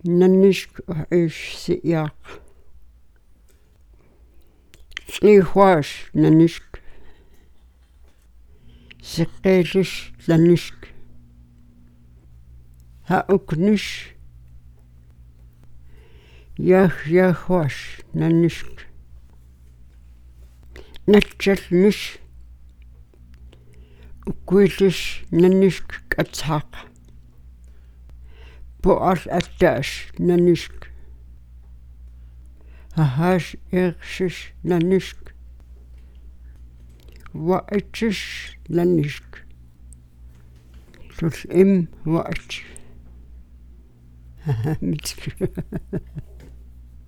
nannisk uissiaq lihuas nannisk seqqillis nannisk hauknis yahuas nannisk natsalnis ukkuillis nannisk katsaaq pu'al attaas nannisk ahas iqsis nannisk wa'itsis nannisk sul wa'it